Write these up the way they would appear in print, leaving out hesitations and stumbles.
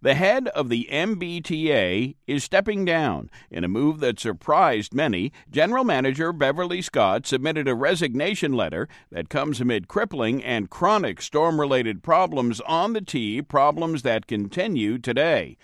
The head of the MBTA is stepping down. In a move that surprised many, General Manager Beverly Scott submitted a resignation letter that comes amid crippling and chronic storm-related problems on the T, problems that continue today.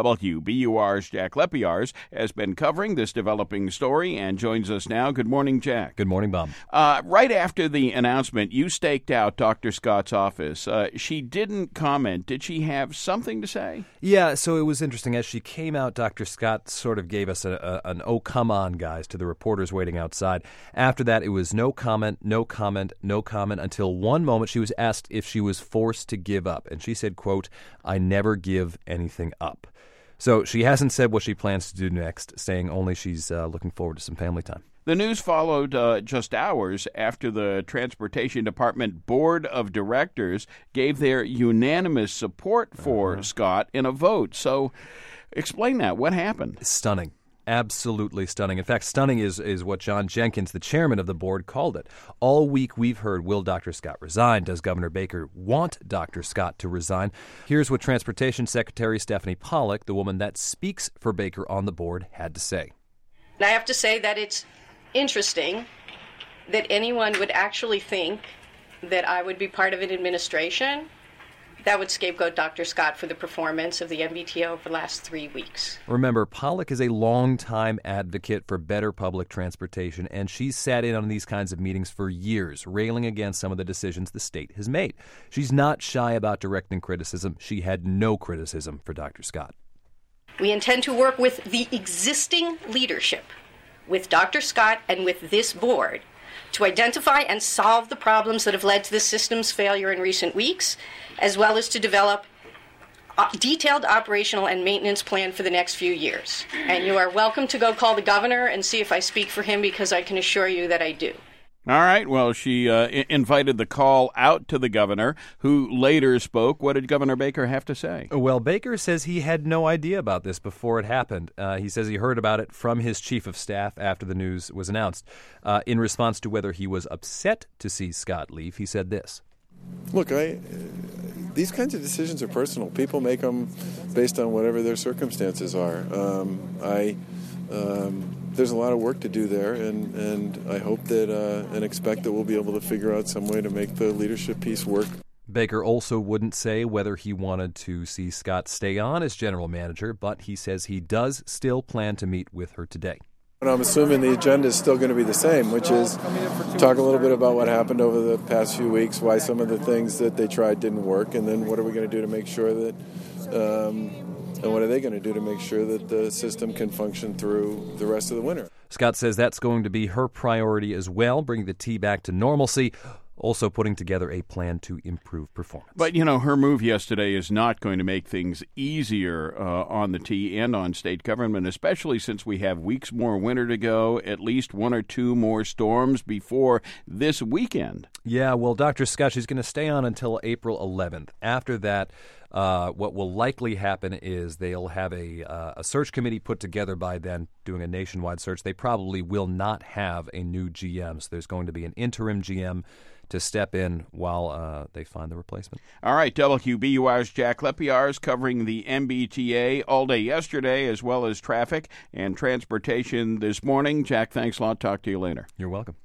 WBUR's Jack Lepiarz has been covering this developing story and joins us now. Good morning, Jack. Good morning, Bob. Right after the announcement, you staked out Dr. Scott's office. She didn't comment. Did she have something to say? Yeah, so it was interesting. As she came out, Dr. Scott sort of gave us an "oh, come on, guys," to the reporters waiting outside. After that, it was no comment, no comment, no comment, until one moment she was asked if she was forced to give up. And she said, quote, "I never give anything up." So she hasn't said what she plans to do next, saying only she's looking forward to some family time. The news followed just hours after the Transportation Department Board of Directors gave their unanimous support for Scott in a vote. So explain that. What happened? Stunning. Absolutely stunning. In fact, stunning is what John Jenkins, the chairman of the board, called it. All week we've heard, will Dr. Scott resign? Does Governor Baker want Dr. Scott to resign? Here's what Transportation Secretary Stephanie Pollack, the woman that speaks for Baker on the board, had to say. I have to say that it's interesting that anyone would actually think that I would be part of an administration that would scapegoat Dr. Scott for the performance of the MBTA over the last 3 weeks. Remember, Pollack is a longtime advocate for better public transportation, and she's sat in on these kinds of meetings for years, railing against some of the decisions the state has made. She's not shy about directing criticism. She had no criticism for Dr. Scott. We intend to work with the existing leadership, with Dr. Scott and with this board, to identify and solve the problems that have led to the system's failure in recent weeks, as well as to develop a detailed operational and maintenance plan for the next few years. And you are welcome to go call the governor and see if I speak for him, because I can assure you that I do. All right. Well, she invited the call out to the governor, who later spoke. What did Governor Baker have to say? Well, Baker says he had no idea about this before it happened. He says he heard about it from his chief of staff after the news was announced. In response to whether he was upset to see Scott leave, he said this. Look, these kinds of decisions are personal. People make them based on whatever their circumstances are. There's a lot of work to do there, and I hope that and expect that we'll be able to figure out some way to make the leadership piece work. Baker also wouldn't say whether he wanted to see Scott stay on as general manager, but he says he does still plan to meet with her today. And I'm assuming the agenda is still going to be the same, which is talk a little bit about what happened over the past few weeks, why some of the things that they tried didn't work, and then what are we going to do to make sure that and what are they going to do to make sure that the system can function through the rest of the winter? Scott says that's going to be her priority as well, bringing the T back to normalcy, also putting together a plan to improve performance. But, her move yesterday is not going to make things easier on the T and on state government, especially since we have weeks more winter to go, at least one or two more storms before this weekend. Yeah, well, Dr. Scott, she's going to stay on until April 11th. After that, what will likely happen is they'll have a search committee put together by then, doing a nationwide search. They probably will not have a new GM, so there's going to be an interim GM to step in while they find the replacement. All right, WBUR's Jack Lepiarz covering the MBTA all day yesterday, as well as traffic and transportation this morning. Jack, thanks a lot. Talk to you later. You're welcome.